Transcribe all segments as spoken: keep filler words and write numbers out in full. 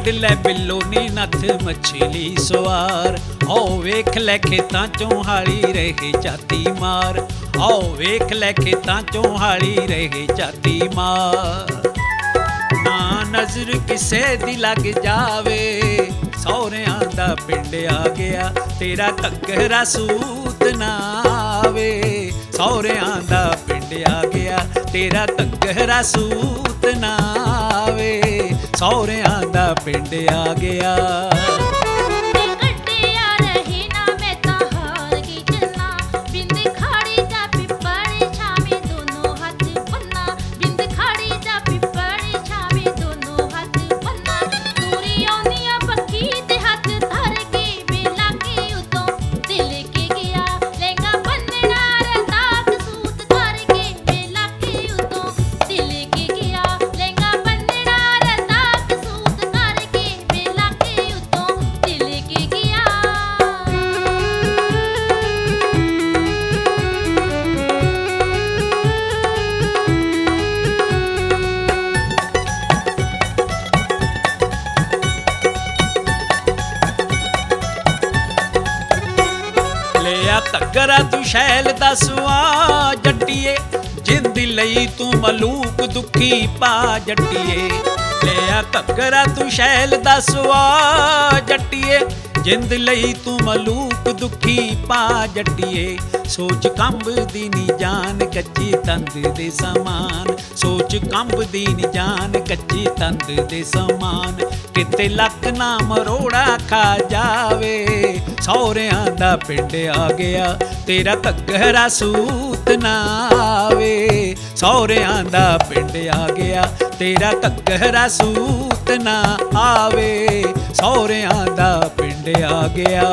ਕੱਢ ਲੈ ਬਿੱਲੋ ਨੀ ਨੱਥ ਮਛਲੀ ਸਵਾਰ। ਆਓ ਵੇਖ ਲੈ ਖੇਤਾਂ ਚੋਂ ਹਾਲੀ ਰਹੇ ਝਾਤੀ ਮਾਰ। ਆਓ ਵੇਖ ਲੈ ਖੇਤਾਂ ਚੋਂ ਹਾਲੀ ਰਹੇ ਝਾਤੀ ਮਾਰ। ਨਾ ਨਜ਼ਰ ਕਿਸੇ ਦੀ ਲੱਗ ਜਾਵੇ ਸਹੁਰਿਆਂ ਦਾ ਪਿੰਡ ਆ ਗਿਆ, ਤੇਰਾ ਘੱਗਰਾ ਸੂਤ ਨਾ ਆਵੇ। ਸਹੁਰਿਆਂ ਦਾ ਪਿੰਡ ਆ ਗਿਆ, ਤੇਰਾ ਘੱਗਰਾ ਸੂਤ ਨਾ ਆਵੇ। ਸਹੁਰਿਆਂ ਦਾ ਪਿੰਡ ਆ ਗਿਆ। ਲਿਆ ਘੱਗਰਾ ਤੂੰ ਸ਼ੈਲ ਦਾ ਸੁਆ ਜੱਟੀਏ, ਜਿੰਦ ਲਈ ਤੂੰ ਮਲੂਕ ਦੁਖੀ ਪਾ ਜੱਟੀਏ। ਲਿਆ ਘੱਗਰਾ ਤੂੰ ਸ਼ੈਲ ਦਾ ਸੁਆ ਜੱਟੀਏ, ਜਿੰਦ ਲਈ ਤੂੰ ਮਲੂਕ ਦੁਖੀ ਪਾ ਜੱਟੀਏ। ਸੋਚ ਕੰਬਦੀ ਨੀ ਜਾਨ ਕੱਚੀ ਤੰਦ ਦੇ ਸਮਾਨ। ਸੋਚ ਕੰਬਦੀ ਨੀ ਜਾਨ ਕੱਚੀ ਤੰਦ ਦੇ ਸਮਾਨ। ਕਿਤੇ ਲੱਕ ਨਾ ਮਰੋੜਾ ਖਾ ਜਾਵੇ ਸਹੁਰਿਆਂ ਦਾ ਪਿੰਡ ਆ ਗਿਆ, ਤੇਰਾ ਘੱਗਰਾ ਸੂਤ ਨਾ ਆਵੇ। ਸਹੁਰਿਆਂ ਦਾ ਪਿੰਡ ਆ ਗਿਆ, ਤੇਰਾ ਘੱਗਰਾ ਸੂਤ ਨਾ ਆਵੇ। ਸਹੁਰਿਆਂ ਦਾ ਪਿੰਡ ਆ ਗਿਆ।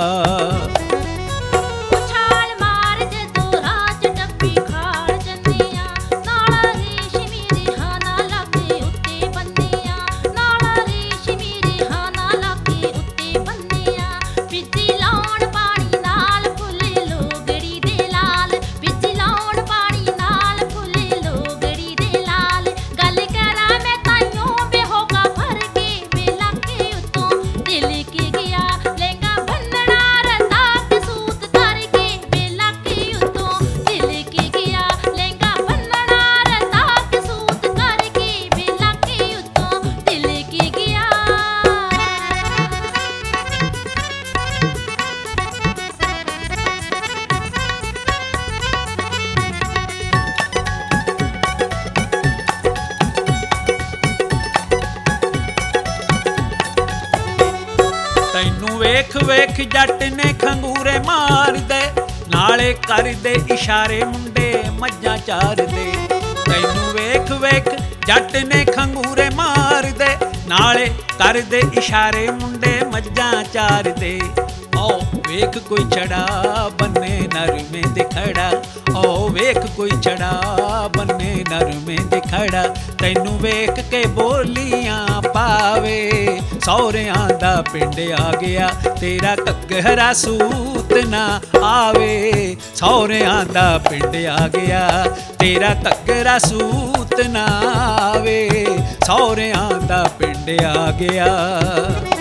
ਤੈਨੂੰ ਵੇਖ ਵੇਖ ਜੱਟ ਨੇ ਖੰਗੂਰੇ ਮਾਰਦੇ, ਨਾਲੇ ਕਰਦੇ ਇਸ਼ਾਰੇ ਮੁੰਡੇ ਮੱਝਾਂ ਚਾਰਦੇ। ਤੈਨੂੰ ਵੇਖ ਵੇਖ ਜੱਟ ਨੇ ਖੰਗੂਰੇ ਮਾਰਦੇ, ਨਾਲੇ ਕਰਦੇ ਇਸ਼ਾਰੇ ਮੁੰਡੇ ਮੱਝਾਂ ਚਾਰਦੇ। ਆਓ ਵੇਖ ਕੋਈ ਛੜਾ ਬੰਨੇ ਨਰਮੇ ਦੇ ਖੜਾ। ਆਓ ਵੇਖ ਕੋਈ ਛੜਾ ਬੰਨੇ ਨਰਮੇ ਦੇ ਖੜਾ। ਤੈਨੂੰ ਵੇਖ ਕੇ ਬੋਲੀਆਂ ਪਾਵੇ ਸਹੁਰਿਆਂ ਦਾ ਪਿੰਡ ਆ ਗਿਆ, ਤੇਰਾ ਘੱਗਰਾ ਸੂਤ ਨਾ ਆਵੇ। ਸਹੁਰਿਆਂ ਦਾ ਪਿੰਡ ਆ ਗਿਆ, ਤੇਰਾ ਘੱਗਰਾ ਸੂਤ ਨਾ ਆਵੇ। ਸਹੁਰਿਆਂ ਦਾ ਪਿੰਡ ਆ ਗਿਆ।